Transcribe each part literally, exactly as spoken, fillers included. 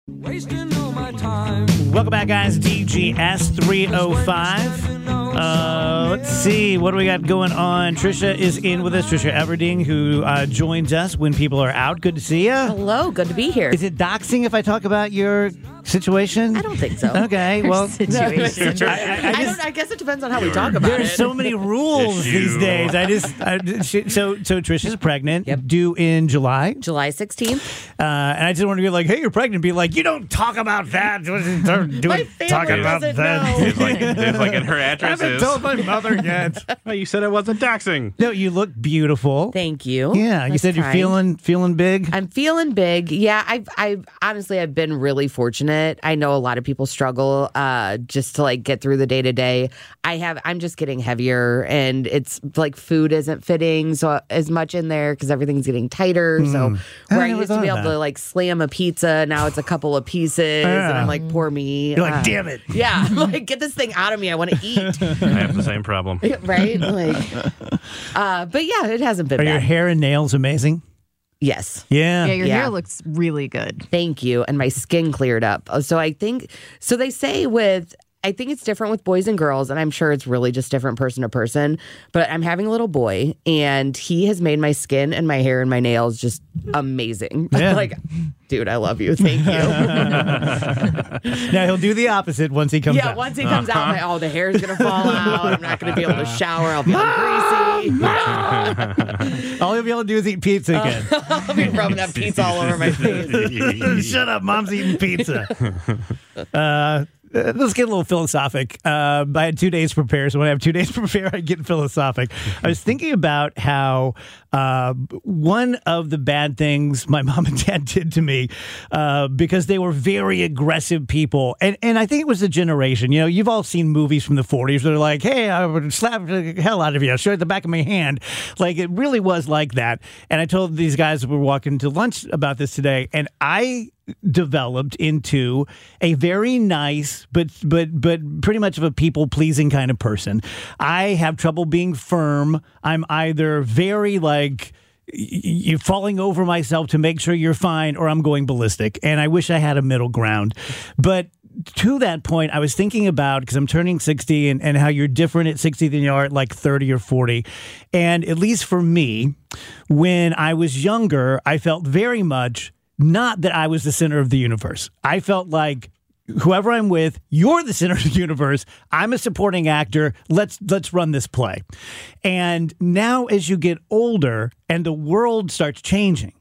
Wasting all my time. Welcome back, guys. D G S three oh five. Uh, let's see. What do we got going on? Trisha is in with us. Trisha Everding, who uh, joins us when people are out. Good to see you. Hello. Good to be here. Is it doxing if I talk about your situation? I don't think so. Okay. Well, Situation. I, I, I, I, just, don't, I guess it depends on how we talk about there's it. so many rules these days. I just I, she, so so Trisha's pregnant, Yep. due in July. July sixteenth. Uh, and I just want to be like, hey, you're pregnant. Be like, you don't talk about that. Don't My talk family about doesn't that. know. It's like, it's like in her I address haven't is. told my mother yet. Well, you said it wasn't doxing. No, you look beautiful. Thank you. Yeah, you That's said you're kind. feeling feeling big. I'm feeling big. Yeah, I've, I've honestly, I've been really fortunate. I know a lot of people struggle uh, just to like get through the day to day. I have, I'm just getting heavier, and it's like food isn't fitting so as much in there because everything's getting tighter. So I where I never used to thought be of able that. to like slam a pizza, now it's a couple of pieces, Yeah. and I'm like, poor me. You're like, Uh, damn it. Yeah, I'm like, get this thing out of me. I want to eat. I have the same problem. Right? Like, uh, but yeah, it hasn't been Are bad. your hair and nails amazing? Yes. Yeah. Yeah, your Yeah. hair looks really good. Thank you. And my skin cleared up. So I think, so they say with, I think it's different with boys and girls, and I'm sure it's really just different person to person. But I'm having a little boy, and he has made my skin and my hair and my nails just amazing. Yeah. Like, dude, I love you. Thank you. Now he'll do the opposite once he comes yeah, out. once he comes out, I'm like, oh, the hair's going to fall out. I'm not going to be able to shower. I'll be all greasy. All he'll be able to do is eat pizza again. I'll be rubbing that pizza all over my face. Shut up, mom's eating pizza. Uh, Uh, let's get a little philosophic. Uh, I had two days to prepare, so when I have two days to prepare, I get philosophic. I was thinking about how uh, one of the bad things my mom and dad did to me, uh, because they were very aggressive people, and and I think it was a generation. You know, you've all seen movies from the forties where they're like, "Hey, I would slap the hell out of you. I'll show you the back of my hand." Like it really was like that. And I told these guys we were walking to lunch about this today, and I developed into a very nice but but but pretty much of a people pleasing kind of person. I have trouble being firm. I'm either very like you falling over myself to make sure you're fine, or I'm going ballistic, and I wish I had a middle ground. But to that point, I was thinking about, because I'm turning sixty, and, and how you're different at sixty than you are at like thirty or forty. And at least for me, when I was younger, I felt very much not that I was the center of the universe. I felt like whoever I'm with, you're the center of the universe. I'm a supporting actor. Let's let's run this play. And now as you get older and the world starts changing,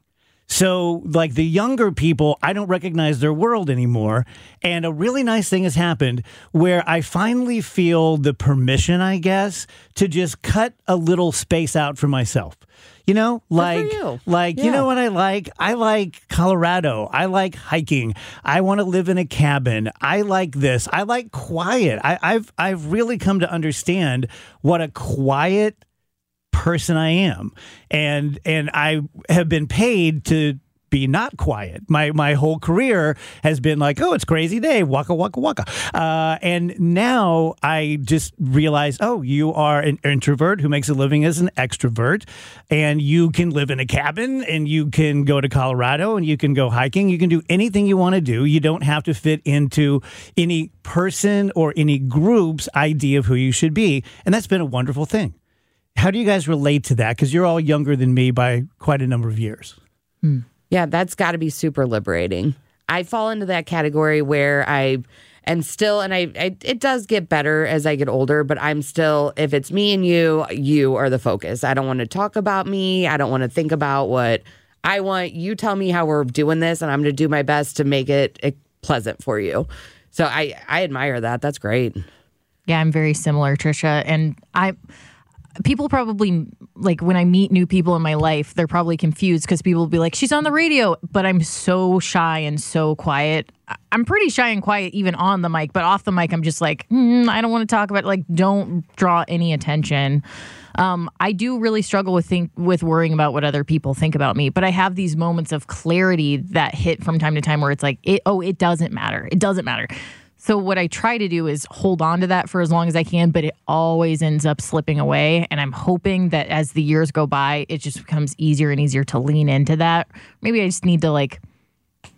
so like the younger people, I don't recognize their world anymore. And a really nice thing has happened where I finally feel the permission, I guess, to just cut a little space out for myself. You know, like, you. like you Yeah. know what I like? I like Colorado. I like hiking. I want to live in a cabin. I like this. I like quiet. I, I've I've really come to understand what a quiet person I am, and and I have been paid to be not quiet. My my whole career has been like, oh, it's crazy day, waka waka waka, uh, and now I just realize, oh, you are an introvert who makes a living as an extrovert, and you can live in a cabin, and you can go to Colorado, and you can go hiking, you can do anything you want to do. You don't have to fit into any person or any group's idea of who you should be, and that's been a wonderful thing. How do you guys relate to that? Because you're all younger than me by quite a number of years. Hmm. Yeah, that's got to be super liberating. I fall into that category where I am still, and I, I it does get better as I get older, but I'm still, if it's me and you, you are the focus. I don't want to talk about me. I don't want to think about what I want. You tell me how we're doing this, and I'm going to do my best to make it, it pleasant for you. So I, I admire that. That's great. Yeah, I'm very similar, Trisha. And I, people probably, like when I meet new people in my life, they're probably confused because people will be like, she's on the radio, but I'm so shy and so quiet. I- I'm pretty shy and quiet even on the mic, but off the mic, I'm just like, mm, I don't want to talk about it. Like, don't draw any attention. Um, I do really struggle with think with worrying about what other people think about me, but I have these moments of clarity that hit from time to time where it's like, it, oh, it doesn't matter. It doesn't matter. So what I try to do is hold on to that for as long as I can, but it always ends up slipping away. And I'm hoping that as the years go by, it just becomes easier and easier to lean into that. Maybe I just need to like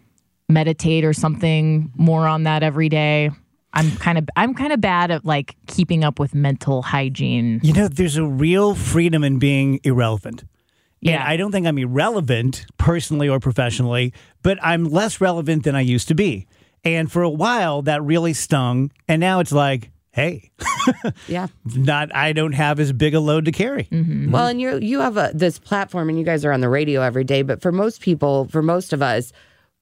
meditate or something more on that every day. I'm kind of I'm kind of bad at like keeping up with mental hygiene. You know, there's a real freedom in being irrelevant. Yeah. And I don't think I'm irrelevant personally or professionally, but I'm less relevant than I used to be. And for a while, that really stung. And now it's like, hey, Yeah. not I don't have as big a load to carry. Mm-hmm. Well, and you you have a, this platform, and you guys are on the radio every day. But for most people, for most of us,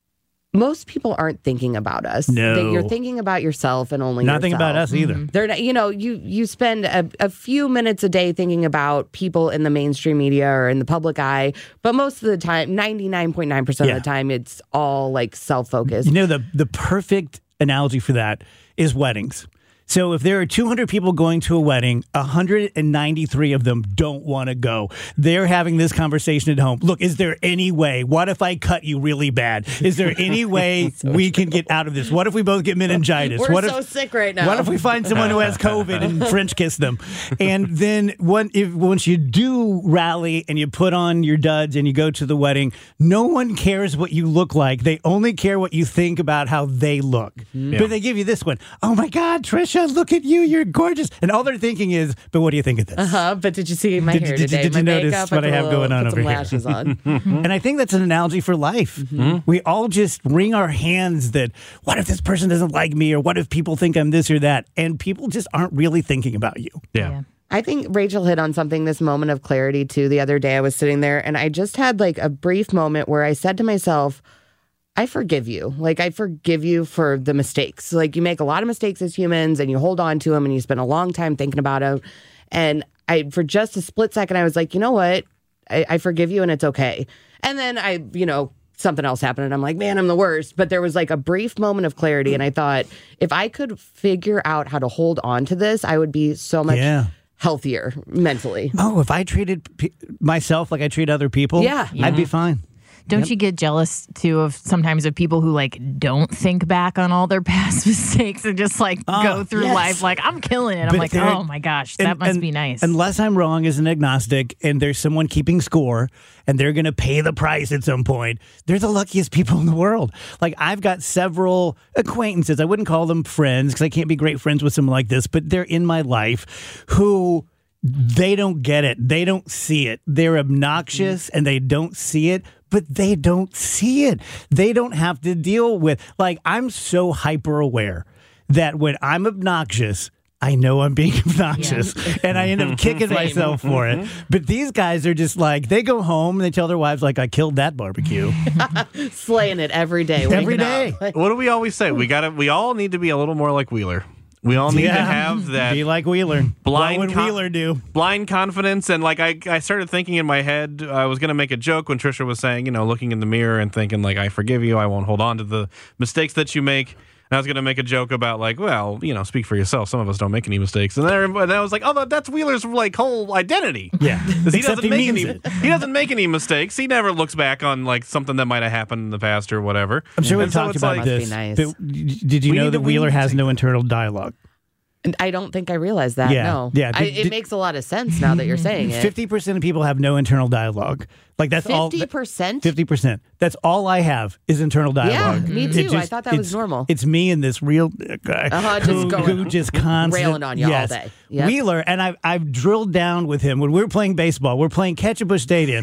most people aren't thinking about us. No. They- you're thinking about yourself and only Nothing yourself. about us either. They're not, you know, you you spend a, a few minutes a day thinking about people in the mainstream media or in the public eye, but most of the time, ninety-nine point nine percent Yeah. of the time, it's all like self-focused. You know, the the perfect analogy for that is weddings. So if there are two hundred people going to a wedding, one hundred ninety-three of them don't want to go. They're having this conversation at home. Look, is there any way? What if I cut you really bad? Is there any way so we true. can get out of this? What if we both get meningitis? We're what so if, sick right now. What if we find someone who has COVID and French kiss them? And then when, if, once you do rally and you put on your duds and you go to the wedding, no one cares what you look like. They only care what you think about how they look. Mm-hmm. But they give you this one. Oh my God, Trisha, look at you. You're gorgeous. And all they're thinking is, but what do you think of this? Uh-huh. But did you see my did, hair did, today? Did, did my you notice makeup, what I have little, going on put over some here? lashes on. Mm-hmm. And I think that's an analogy for life. Mm-hmm. We all just wring our hands that, what if this person doesn't like me? Or what if people think I'm this or that? And people just aren't really thinking about you. Yeah. Yeah. I think Rachel hit on something, this moment of clarity too. The other day I was sitting there and I just had like a brief moment where I said to myself, I forgive you. Like, I forgive you for the mistakes. Like, you make a lot of mistakes as humans and you hold on to them and you spend a long time thinking about them. And I, for just a split second, I was like, you know what? I, I forgive you and it's okay. And then I, you know, something else happened and I'm like, man, I'm the worst. But there was like a brief moment of clarity. And I thought, if I could figure out how to hold on to this, I would be so much Yeah. healthier mentally. Oh, if I treated p- myself like I treat other people, Yeah. I'd be fine. Don't you get jealous too of sometimes of people who like don't think back on all their past mistakes and just like Oh, go through yes. life like I'm killing it? I'm But like, there- oh my gosh, that And- must and- be nice. Unless I'm wrong as an agnostic and there's someone keeping score and they're going to pay the price at some point, they're the luckiest people in the world. Like, I've got several acquaintances. I wouldn't call them friends because I can't be great friends with someone like this, but they're in my life who they don't get it. They don't see it. They're obnoxious and they don't see it, but they don't see it. They don't have to deal with, like, I'm so hyper aware that when I'm obnoxious, I know I'm being obnoxious and I end up kicking myself for it. But these guys are just like, they go home and they tell their wives, like, I killed that barbecue. Slaying it every day. Every waking day. up. What do we always say? We got to. We all need to be a little more like Wheeler. We all need Yeah. to have that Be like Wheeler. Blind What would con- Wheeler do? blind confidence. And like I, I started thinking in my head, I was going to make a joke when Trisha was saying, you know, looking in the mirror and thinking like, I forgive you. I won't hold on to the mistakes that you make. And I was going to make a joke about like, well, you know, speak for yourself. Some of us don't make any mistakes. And then, and I was like, oh, that's Wheeler's like whole identity. Yeah. He Except doesn't he make means any. it. He doesn't make any mistakes. He never looks back on like something that might have happened in the past or whatever. I'm sure And we've so talked it's about like- Must be this. nice. But did you We know need that to- we Wheeler need to has take no that. internal dialogue? And I don't think I realized that. Yeah, No. yeah. I, Did- it did- makes a lot of sense now that you're saying it. Fifty percent of people have no internal dialogue. Like, that's all. Fifty percent. Fifty percent. That's all I have is internal dialogue. me It too. I thought that was it's- normal. It's me and this real guy Uh-huh, just who, going- who just constantly railing on you all yes. day. Yep. Wheeler, and I've I've drilled down with him when we were playing baseball. We're playing catch at Busch Stadium,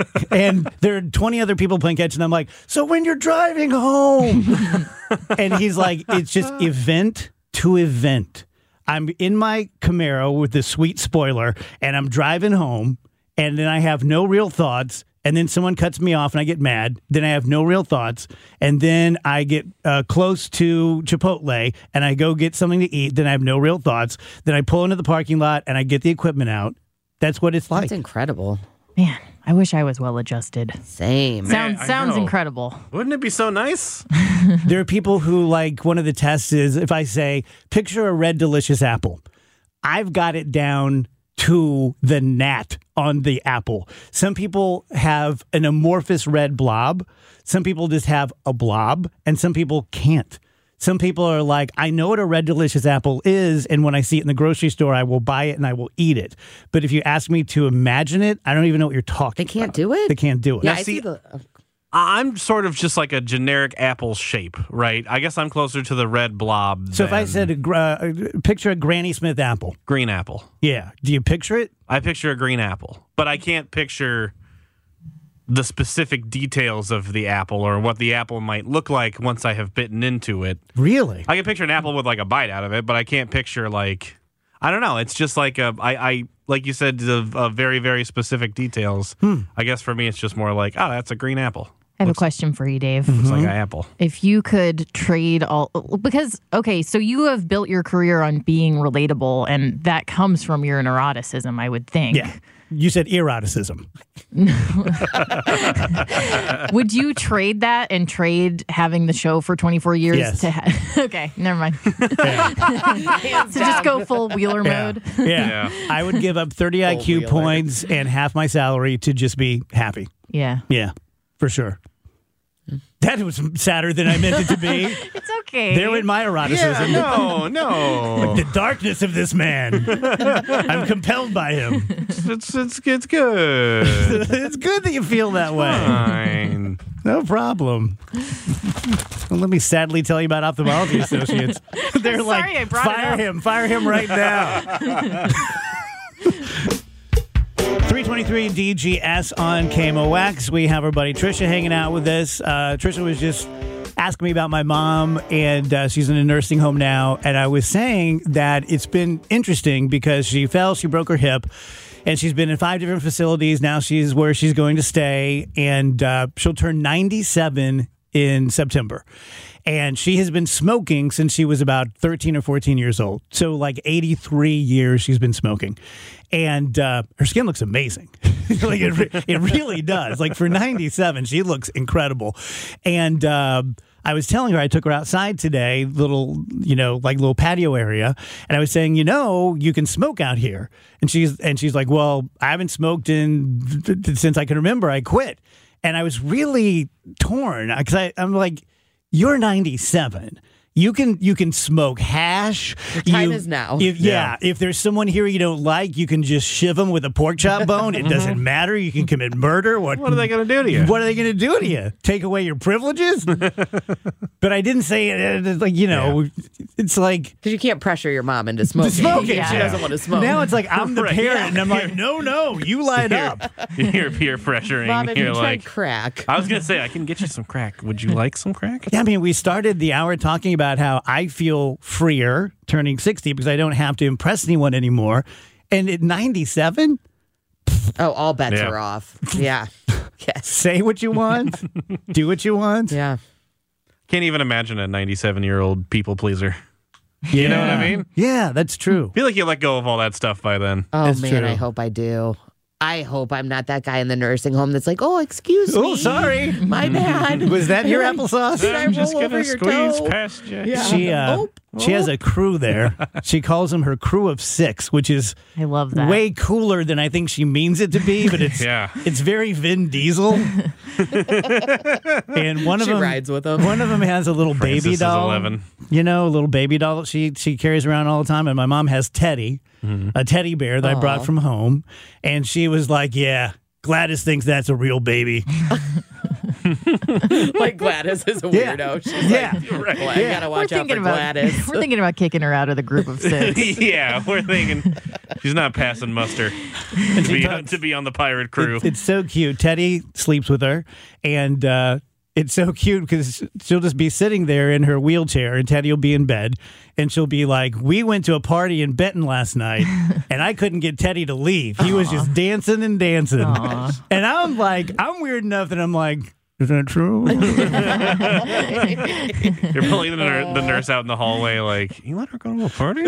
and there are twenty other people playing catch, and I'm like, so when you're driving home, and he's like, it's just event to event. I'm in my Camaro with this sweet spoiler, and I'm driving home, and then I have no real thoughts, and then someone cuts me off, and I get mad. Then I have no real thoughts, and then I get uh, close to Chipotle, and I go get something to eat. Then I have no real thoughts. Then I pull into the parking lot, and I get the equipment out. That's what it's like. That's incredible. Man, I wish I was well adjusted. Same. Sounds I sounds know. incredible. Wouldn't it be so nice? There are people who, like, one of the tests is if I say, picture a red delicious apple, I've got it down to the gnat on the apple. Some people have an amorphous red blob. Some people just have a blob, and some people can't. Some people are like, I know what a red delicious apple is, and when I see it in the grocery store, I will buy it and I will eat it. But if you ask me to imagine it, I don't even know what you're talking They can't about. do it? They can't do it. Yeah, Now, I see see, the. I'm sort of just like a generic apple shape, right? I guess I'm closer to the red blob. So if I than said, a, gr- uh, picture a Granny Smith apple. green apple, Yeah. Do you picture it? I picture a green apple, but I can't picture the specific details of the apple or what the apple might look like once I have bitten into it. Really? I can picture an apple with like a bite out of it, but I can't picture like, I don't know. It's just like a, I, I like you said, the uh, very, very specific details. Hmm. I guess for me, it's just more like, oh, that's a green apple. I have Looks- a question for you, Dave. Looks like an apple. If you could trade all, because, okay, so you have built your career on being relatable, and that comes from your neuroticism, I would think. Yeah. You said eroticism. Would you trade that and trade having the show for twenty-four years Yes. to ha- okay, never mind. So just go full Wheeler Yeah. mode. Yeah. Yeah. I would give up thirty I Q Wheeler. points and half my salary to just be happy. Yeah. Yeah, for sure. That was sadder than I meant it to be. It's okay. There went my eroticism. no, no. The darkness of this man. I'm compelled by him. it's, it's, it's good. It's good that you feel that way. Fine. No problem. Well, let me sadly tell you about Ophthalmology Associates. They're I'm like, sorry I brought it fire up." him, fire him right now. three twenty-three D G S on K M O X. We have our buddy Trisha hanging out with us. Uh, Trisha was just asking me about my mom, and uh, she's in a nursing home now. And I was saying that it's been interesting because she fell, she broke her hip, and she's been in five different facilities. Now she's where she's going to stay, and uh, she'll turn ninety-seven in September. And she has been smoking since she was about thirteen or fourteen years old. So like eighty-three years she's been smoking. And uh, her skin looks amazing. Like it, re- it really does. Like for ninety-seven, she looks incredible. And uh, I was telling her, I took her outside today, little, you know, like little patio area. And I was saying, you know, you can smoke out here. And she's and she's like, well, I haven't smoked in since I can remember. I quit. And I was really torn because I'm like, you're ninety-seven. You can you can smoke hash. The time You- is now. If, yeah. If there's someone here you don't like, you can just shiv them with a pork chop bone. It doesn't matter. You can commit murder. What, What are they going to do to you? What are they going to do to you? Take away your privileges? But I didn't say it. It's like, you know, it's like Because you can't pressure your mom into smoking. smoking. Yeah. She doesn't want to smoke. now it's like I'm the Right. parent, and I'm like, no, no, you light up. You're peer pressuring. Mom, have You're you like, tried crack? I was going to say, I can get you some crack. Would you like some crack? Yeah, I mean, we started the hour talking about how I feel freer turning sixty because I don't have to impress anyone anymore. And at ninety-seven, Oh, all bets Yeah. are off. Yeah. Yes. say what you want, do what you want. Yeah. Can't even imagine a ninety-seven-year-old people pleaser. You know what I mean? Yeah, that's true. I feel like you let go of all that stuff by then. Oh, It's man, true. I hope I do. I hope I'm not that guy in the nursing home that's like, oh, excuse me. Oh, sorry. My bad. Was that your applesauce? Did I roll over your toe? past you. Yeah. She uh, Oh, she has a crew there. She calls them her crew of six, which is I love that. way cooler than I think she means it to be. But it's Yeah. it's very Vin Diesel. And one of She them rides with him. One of them has a little Francis baby is doll. eleven. You know, a little baby doll that she she carries around all the time. And my mom has Teddy, a teddy bear that I brought from home. And she was like, yeah, Gladys thinks that's a real baby. Like Gladys is a Yeah. weirdo. She's Yeah. like, Right. well, I Yeah. gotta We're watch out thinking for about Gladys. we're thinking about kicking her out of the group of six. Yeah, we're thinking she's not passing muster to be, on, to be on the pirate crew. It's, it's so cute. Teddy sleeps with her, and uh, it's so cute because she'll just be sitting there in her wheelchair, and Teddy will be in bed, and she'll be like, "We went to a party in Benton last night, and I couldn't get Teddy to leave. He was just dancing and dancing." And I'm like, I'm weird enough that I'm like, is that true? You're pulling the, nur- the nurse out in the hallway, like, you let her go to a party?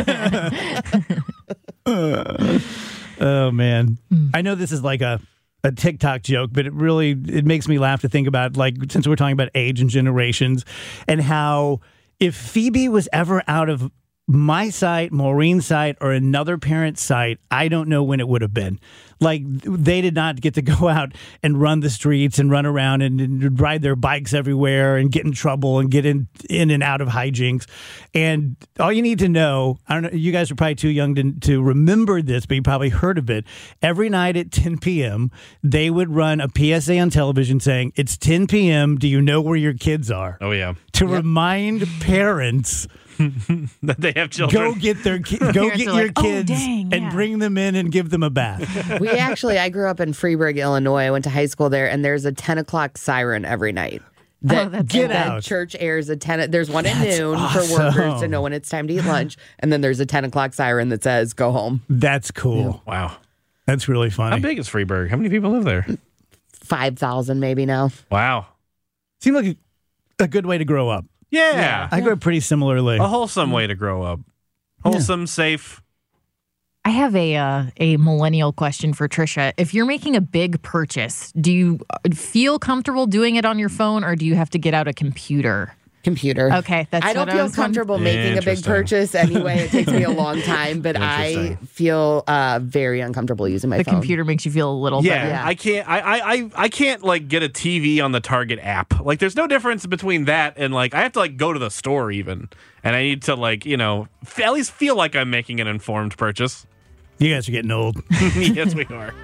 Oh man, I know this is like a. a TikTok joke, but it really it makes me laugh to think about, like, since we're talking about age and generations, and how if Phoebe was ever out of my site, Maureen's site, or another parent's site, I don't know when it would have been. Like, they did not get to go out and run the streets and run around and, and ride their bikes everywhere and get in trouble and get in in and out of hijinks. And all you need to know, I don't know, you guys are probably too young to, to remember this, but you probably heard of it. Every night at ten p.m., they would run a P S A on television saying, it's ten p.m., do you know where your kids are? Oh, yeah. To remind parents that they have children. Go get their ki- go Parents get are your like, "Oh, kids dang, and yeah." bring them in and give them a bath. We actually, I grew up in Freeburg, Illinois. I went to high school there, and there's a ten o'clock siren every night. That, Oh, that's Get that out. church airs at ten. There's one at That's noon awesome. for workers to know when it's time to eat lunch, and then there's a ten o'clock siren that says "Go home." That's cool. Wow. That's really funny. How big is Freeburg? How many people live there? Five thousand maybe now. Wow. Seemed like a, a good way to grow up. Yeah. I grew up pretty similarly. A wholesome way to grow up. Wholesome, safe. I have a uh, a millennial question for Trisha. If you're making a big purchase, do you feel comfortable doing it on your phone, or do you have to get out a computer? Computer. Okay, that's I don't what I feel was wondering. comfortable making a big Interesting. purchase anyway. It takes me a long time, but I Interesting. feel uh, very uncomfortable using my The phone. computer makes you feel a little Yeah, better. Yeah. I can't. I, I, I, I can't like get a T V on the Target app. Like, there's no difference between that and like I have to like go to the store even, and I need to like you know f- at least feel like I'm making an informed purchase. You guys are getting old. Yes, we are.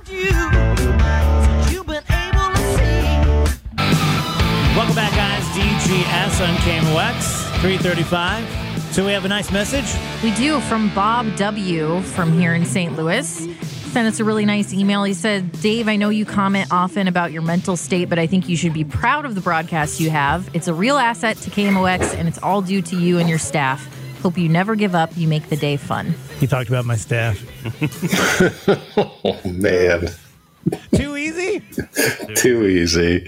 Welcome back, guys. D G S on K M O X, three thirty-five. So we have a nice message. We do, from Bob W. from here in Saint Louis. Sent us a really nice email. He said, Dave, I know you comment often about your mental state, but I think you should be proud of the broadcast you have. It's a real asset to K M O X, and it's all due to you and your staff. Hope you never give up. You make the day fun. He talked about my staff. Oh, man. Too easy? Too easy.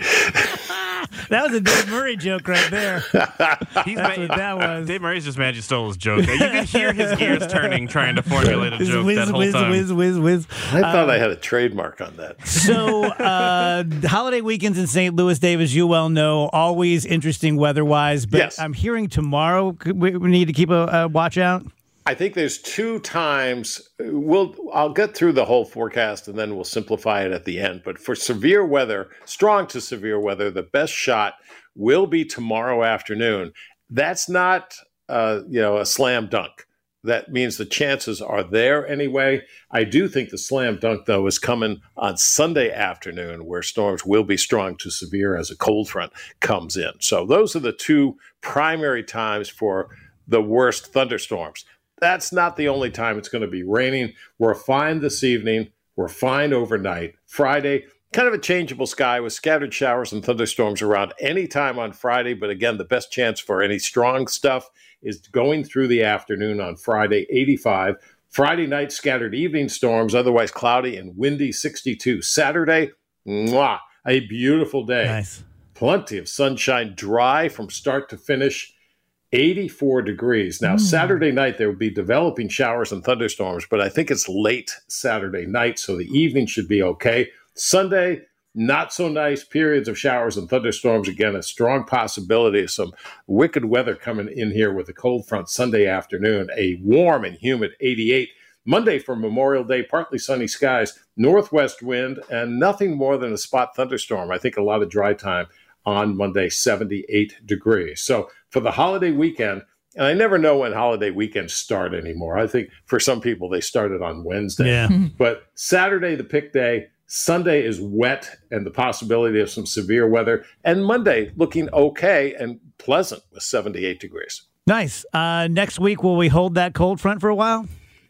That was a Dave Murray joke right there. He's That's what that was. Dave Murray's just mad you stole his joke. You can hear his gears turning, trying to formulate a Whiz, joke whiz, that whole whiz, time. whiz, whiz, whiz. I thought I had a trademark on that. So, uh, holiday weekends in Saint Louis, Dave, as you well know, always interesting weather-wise. But Yes. I'm hearing tomorrow we we need to keep a, a watch out. I think there's two times we'll I'll get through the whole forecast and then we'll simplify it at the end. But for severe weather, strong to severe weather, the best shot will be tomorrow afternoon. That's not uh, you know a slam dunk. That means the chances are there anyway. I do think the slam dunk, though, is coming on Sunday afternoon, where storms will be strong to severe as a cold front comes in. So those are the two primary times for the worst thunderstorms. That's not the only time it's going to be raining. We're fine this evening. We're fine overnight. Friday, kind of a changeable sky with scattered showers and thunderstorms around any time on Friday. But again, the best chance for any strong stuff is going through the afternoon on Friday, eighty-five. Friday night, scattered evening storms, otherwise cloudy and windy, sixty-two. Saturday, mwah, a beautiful day. Nice. Plenty of sunshine, dry from start to finish. eighty-four degrees. Now, Saturday night, there will be developing showers and thunderstorms, but I think it's late Saturday night, so the evening should be okay. Sunday, not so nice. Periods of showers and thunderstorms. Again, a strong possibility of some wicked weather coming in here with a cold front Sunday afternoon. A warm and humid eighty-eight. Monday for Memorial Day, partly sunny skies, northwest wind, and nothing more than a spot thunderstorm. I think a lot of dry time on Monday, seventy-eight degrees. So for the holiday weekend, and I never know when holiday weekends start anymore. I think for some people they started on Wednesday. Yeah. But Saturday, the pick day. Sunday is wet and the possibility of some severe weather. And Monday looking okay and pleasant with seventy-eight degrees. Nice. Uh, next week, will we hold that cold front for a while?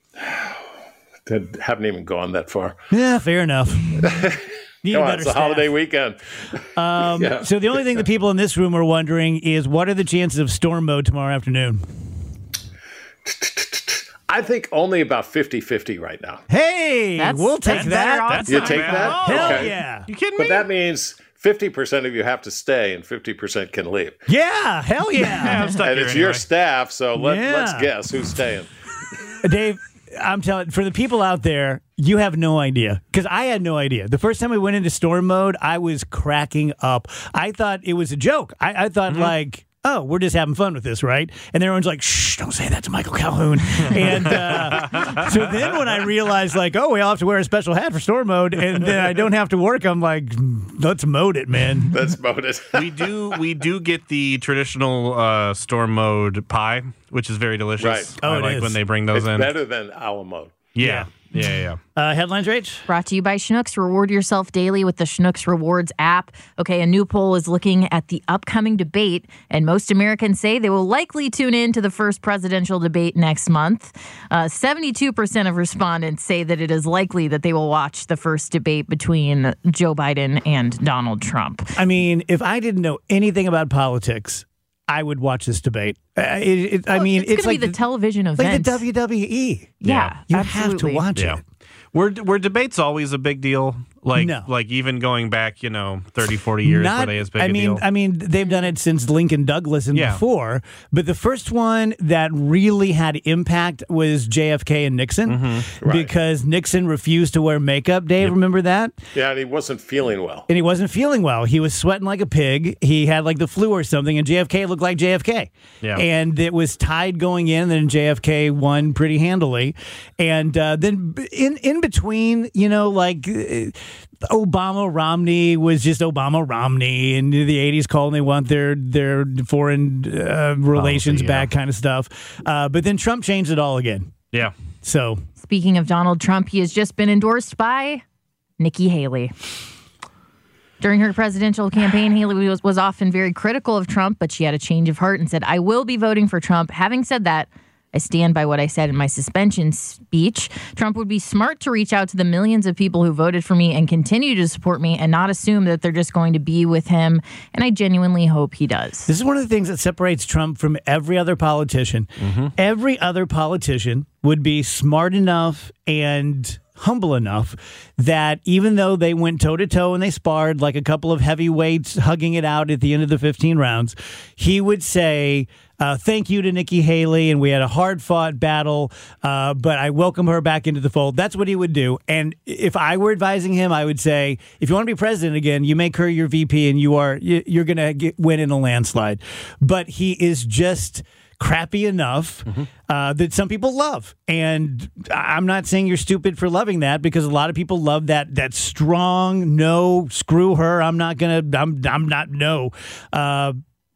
That haven't even gone that far. Yeah, fair enough. Need Come a on, better it's a staff. holiday weekend. Um, Yeah. So the only thing the people in this room are wondering is what are the chances of storm mode tomorrow afternoon? I think only about fifty-fifty right now. Hey, That's- we'll take that's that. better That's You not take bad. that? Oh, Hell Okay. yeah. You kidding me? But that means fifty percent of you have to stay and fifty percent can leave. Yeah, hell Yeah, yeah. I'm stuck And here it's your anyway. staff, so let, Yeah. let's guess who's staying. Dave, I'm telling for the people out there, you have no idea because I had no idea. The first time we went into storm mode, I was cracking up. I thought it was a joke. I, I thought like oh, we're just having fun with this, right? And everyone's like, shh, don't say that to Michael Calhoun. and uh, so then when I realized, like, oh, we all have to wear a special hat for storm mode, and then I don't have to work, I'm like, let's mode it, man. Let's mode it. we do we do get the traditional uh, storm mode pie, which is very delicious. Right. Oh, I it like is. when they bring those It's in. better than owl mode. Yeah. Yeah, yeah, yeah. Uh, headlines, Rach? Brought to you by Schnucks. Reward yourself daily with the Schnucks Rewards app. Okay, a new poll is looking at the upcoming debate, and most Americans say they will likely tune in to the first presidential debate next month. Uh, seventy-two percent of respondents say that it is likely that they will watch the first debate between Joe Biden and Donald Trump. I mean, if I didn't know anything about politics, I would watch this debate. Uh, it, it, I Well, mean, it's, it's, going like to be the, television event. like the W W E. Yeah, You absolutely. have to watch Yeah. it. Were were debates always a big deal? Like No. like even going back, you know, thirty, forty years, were they as big I a mean, deal? I mean, they've done it since Lincoln Douglas and Yeah. before. But the first one that really had impact was J F K and Nixon, Mm-hmm. Right. because Nixon refused to wear makeup. Dave, remember that? Yeah, and he wasn't feeling well. And he wasn't feeling well. He was sweating like a pig. He had like the flu or something, and J F K looked like J F K. Yeah. And it was tied going in, and then J F K won pretty handily. And uh, then in in between, you know, like uh, Obama Romney was just Obama Romney, and the eighties call and they want their their foreign uh, relations yeah. back kind of stuff. Uh, but then Trump changed it all again. yeah. So Speaking of Donald Trump, he has just been endorsed by Nikki Haley. During her presidential campaign, Haley was, was often very critical of Trump, but she had a change of heart and said, I will be voting for Trump. Having said that, I stand by what I said in my suspension speech. Trump would be smart to reach out to the millions of people who voted for me and continue to support me and not assume that they're just going to be with him. And I genuinely hope he does. this is one of the things that separates Trump from every other politician. Every other politician would be smart enough and humble enough that even though they went toe to toe and they sparred like a couple of heavyweights hugging it out at the end of the fifteen rounds, he would say, uh, thank you to Nikki Haley, and we had a hard fought battle, uh, but I welcome her back into the fold. That's what he would do. And if I were advising him, I would say, if you want to be president again, you make her your V P, and you are you're going to win in a landslide. But he is just crappy enough uh, that some people love. And I'm not saying you're stupid for loving that, because a lot of people love that that strong, no, screw her, I'm not going to, I'm I'm not, no. Uh,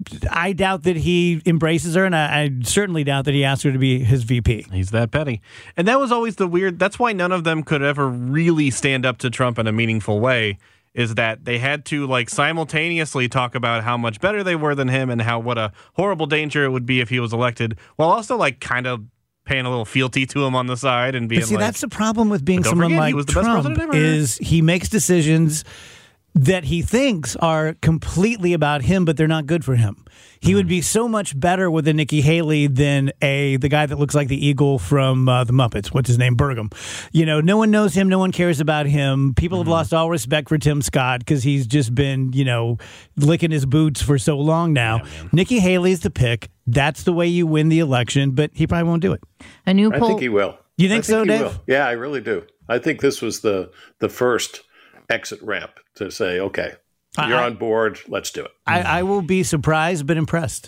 I doubt that he embraces her, and I, I certainly doubt that he asked her to be his V P. He's that petty. And that was always the weird, that's why none of them could ever really stand up to Trump in a meaningful way, is that they had to like simultaneously talk about how much better they were than him and how what a horrible danger it would be if he was elected, while also like kind of paying a little fealty to him on the side and being But see, like, that's the problem with being But don't someone forget, like he was the best Trump, president ever. is he makes decisions that he thinks are completely about him, but they're not good for him. He would be so much better with a Nikki Haley than a the guy that looks like the eagle from uh, the Muppets. What's his name? Bergam. You know, no one knows him. No one cares about him. People have lost all respect for Tim Scott because he's just been, you know, licking his boots for so long now. Nikki Haley's the pick. That's the way you win the election, but he probably won't do it. A new I poll. think he will. You think I so, he Dave? will. Yeah, I really do. I think this was the the first exit ramp to say, okay, you're I- on board. Let's do it. I, I will be surprised but impressed.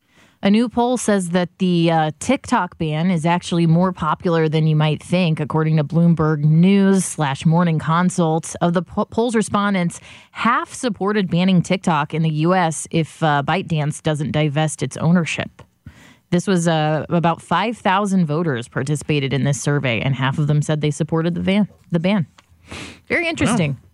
A new poll says that the uh, TikTok ban is actually more popular than you might think, according to Bloomberg News slash Morning Consult. Of the po- poll's respondents, half supported banning TikTok in the U S if uh, ByteDance doesn't divest its ownership. This was uh, about five thousand voters participated in this survey, and half of them said they supported the ban. The ban. Very interesting. Wow.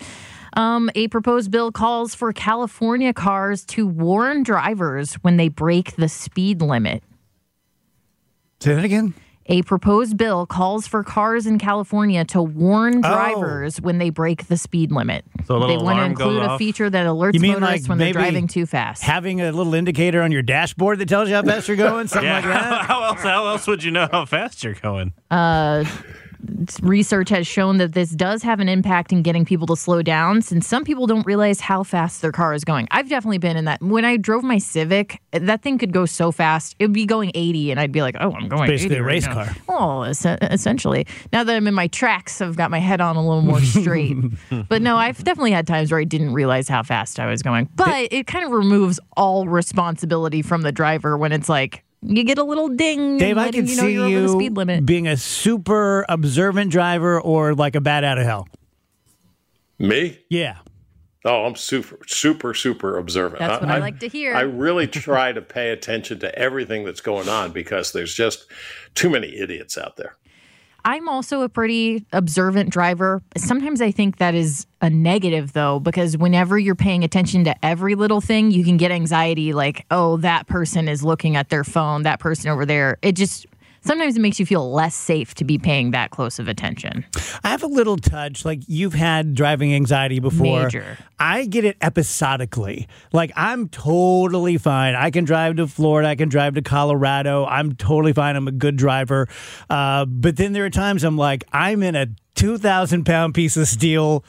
Um, a proposed bill calls for California cars to warn drivers when they break the speed limit. Say that again. A proposed bill calls for cars in California to warn Oh. drivers when they break the speed limit. So a they little want to alarm goes include a off? feature that alerts You mean motorists like when they're maybe driving too fast. Having a little indicator on your dashboard that tells you how fast you're going, something yeah. like that. how else how else would you know how fast you're going? research has shown that this does have an impact in getting people to slow down, since some people don't realize how fast their car is going. I've definitely been in that. When I drove my Civic, that thing could go so fast. It would be going eighty, and I'd be like, oh, I'm going Basically eighty a right race now. car. Oh, es- essentially. Now that I'm in my tracks, I've got my head on a little more straight. But no, I've definitely had times where I didn't realize how fast I was going. But it kind of removes all responsibility from the driver when it's like, you get a little ding, Dave, I letting could you know see you're over the speed limit. you being a super observant driver or like a bat out of hell. Me? Yeah. Oh, I'm super, super, super observant. That's what I like to hear. I really try to pay attention to everything that's going on because there's just too many idiots out there. I'm also a pretty observant driver. Sometimes I think that is a negative, though, because whenever you're paying attention to every little thing, you can get anxiety like, oh, that person is looking at their phone, that person over there. It just sometimes it makes you feel less safe to be paying that close of attention. I have a little touch, like you've had driving anxiety before. Major. I get it episodically. Like I'm totally fine. I can drive to Florida. I can drive to Colorado. I'm totally fine. I'm a good driver. Uh, but then there are times I'm like, I'm in a two thousand pound piece of steel,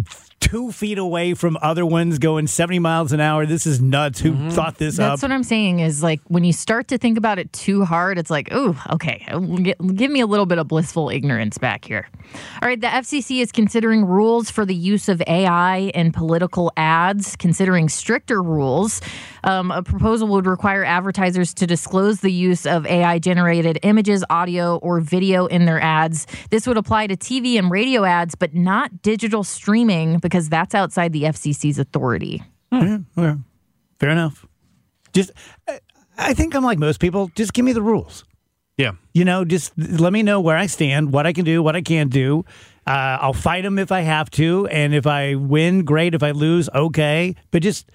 two feet away from other ones going seventy miles an hour. This is nuts. Who mm-hmm. thought this That's up? what I'm saying is like when you start to think about it too hard, it's like, oh, okay, give me a little bit of blissful ignorance back here. All right, the F C C is considering rules for the use of A I in political ads, considering stricter rules. Um, a proposal would require advertisers to disclose the use of A I-generated images, audio, or video in their ads. This would apply to T V and radio ads, but not digital streaming, because that's outside the F C C's authority. Yeah, okay. Fair enough. Just, I- I think I'm like most people. Just give me the rules. Yeah. You know, just let me know where I stand, what I can do, what I can't do. Uh, I'll fight them if I have to, and if I win, great. If I lose, okay. But just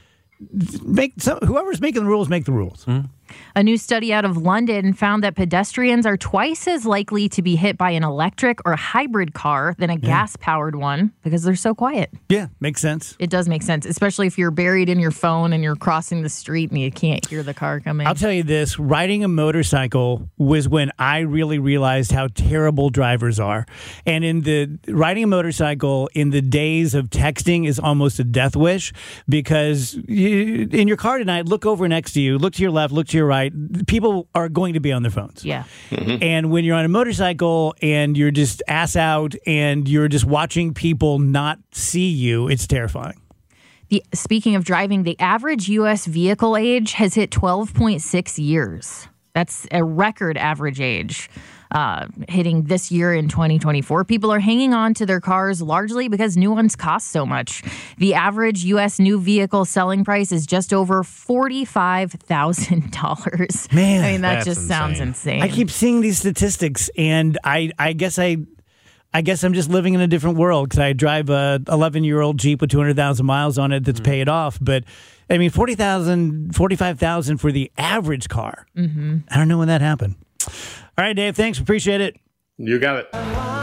make some, whoever's making the rules make the rules. Mm-hmm. A new study out of London found that pedestrians are twice as likely to be hit by an electric or hybrid car than a yeah. gas-powered one because they're so quiet. Yeah, makes sense. It does make sense, especially if you're buried in your phone and you're crossing the street and you can't hear the car coming. I'll tell you this, riding a motorcycle was when I really realized how terrible drivers are. And in the riding a motorcycle in the days of texting is almost a death wish, because you, in your car tonight, look over next to you, look to your left, look to your right. People are going to be on their phones. Yeah. Mm-hmm. And when you're on a motorcycle and you're just ass out and you're just watching people not see you, it's terrifying. The, speaking of driving, the average U S vehicle age has hit twelve point six years. That's a record average age. Uh, hitting this year in twenty twenty-four. People are hanging on to their cars largely because new ones cost so much. The average U S new vehicle selling price is just over forty-five thousand dollars. Man, I mean, that that's just insane. sounds insane. I keep seeing these statistics, and I, I guess I, I guess I'm just living in a different world because I drive a eleven-year-old Jeep with two hundred thousand miles on it that's mm-hmm. paid off. But I mean, forty thousand, forty-five thousand for the average car. Mm-hmm. I don't know when that happened. All right, Dave, thanks. Appreciate it. You got it.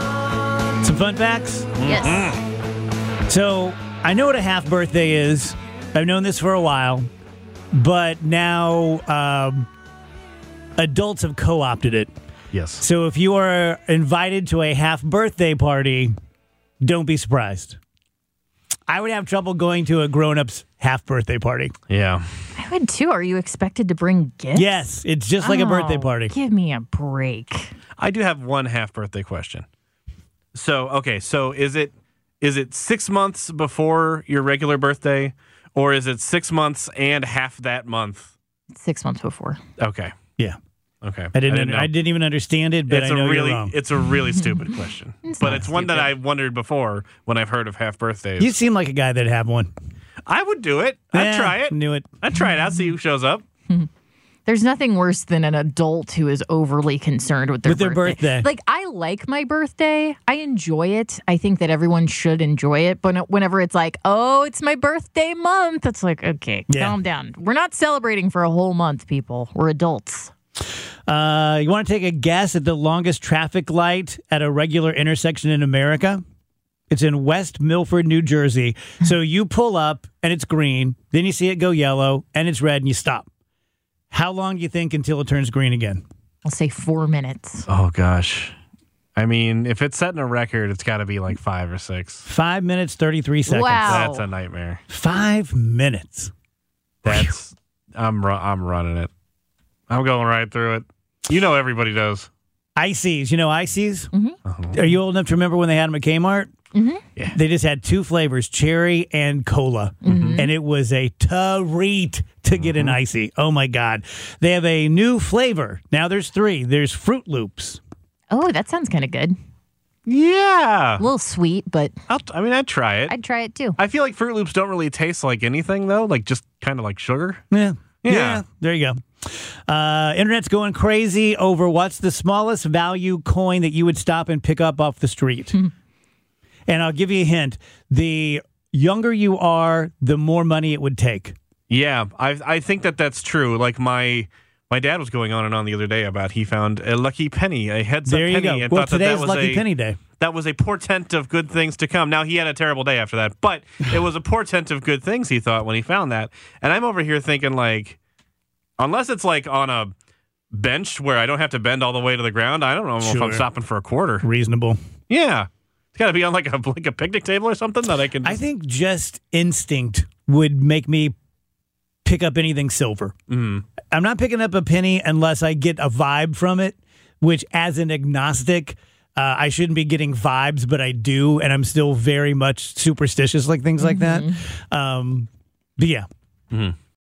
Some fun facts? Yes. Mm-hmm. So I know what a half birthday is. I've known this for a while, but now um, adults have co-opted it. Yes. So if you are invited to a half birthday party, don't be surprised. I would have trouble going to a grown-up's half birthday party. Yeah. I would too. Are you expected to bring gifts? Yes, it's just like a birthday Oh, party. Give me a break. I do have one half birthday question. So, okay, so is it is it six months before your regular birthday, or is it six months and half that month? Six months before. Okay. Yeah. Okay. I didn't. I know. didn't, I didn't even understand it, but it's I know a really, you're wrong. it's a really stupid question, It's but not it's one that stupid. I wondered before when I've heard of half birthdays. You seem like a guy that'd have one. I would do it. I'd Yeah, try it. Knew it. I'd try it out. See who shows up. There's nothing worse than an adult who is overly concerned with their With their birthday. Like, I like my birthday. I enjoy it. I think that everyone should enjoy it. But whenever it's like, oh, it's my birthday month, it's like, okay, Yeah. calm down. We're not celebrating for a whole month, people. We're adults. Uh, you want to take a guess at the longest traffic light at a regular intersection in America? It's in West Milford, New Jersey. So you pull up and it's green, then you see it go yellow and it's red and you stop. How long do you think until it turns green again? I'll say four minutes. Oh gosh, I mean, if it's setting a record, it's got to be like five or six. Five minutes, thirty-three seconds. Wow. That's a nightmare. Five minutes. That's I'm ru- I'm running it. I'm going right through it. You know everybody does. Ices. You know Ices? Mm-hmm. Are you old enough to remember when they had them at Kmart? Mm-hmm. Yeah. They just had two flavors, cherry and cola. Mm-hmm. And it was a treat to get an icy. Oh, my God. They have a new flavor. Now there's three. There's Fruit Loops. Oh, that sounds kind of good. Yeah. A little sweet, but I'll, I mean, I'd try it. I'd try it too. I feel like Fruit Loops don't really taste like anything, though. Like just kind of like sugar. Yeah. Yeah. Yeah. There you go. Uh, internet's going crazy over what's the smallest value coin that you would stop and pick up off the street. And I'll give you a hint. The younger you are, the more money it would take. Yeah, I I think that that's true. Like my my dad was going on and on the other day about he found a lucky penny, a heads up There you penny, go. and Well, thought that today that is was Lucky a, Penny Day. that was a portent of good things to come. Now, he had a terrible day after that, but it was a portent of good things, he thought, when he found that. And I'm over here thinking, like, unless it's like on a bench where I don't have to bend all the way to the ground, I don't know if Sure. I'm stopping for a quarter. Reasonable. Yeah. It's got to be on like a like a picnic table or something that I can just... I think just instinct would make me pick up anything silver. Mm. I'm not picking up a penny unless I get a vibe from it, which as an agnostic, uh, I shouldn't be getting vibes, but I do, and I'm still very much superstitious like things like that. Um, but yeah. Mm.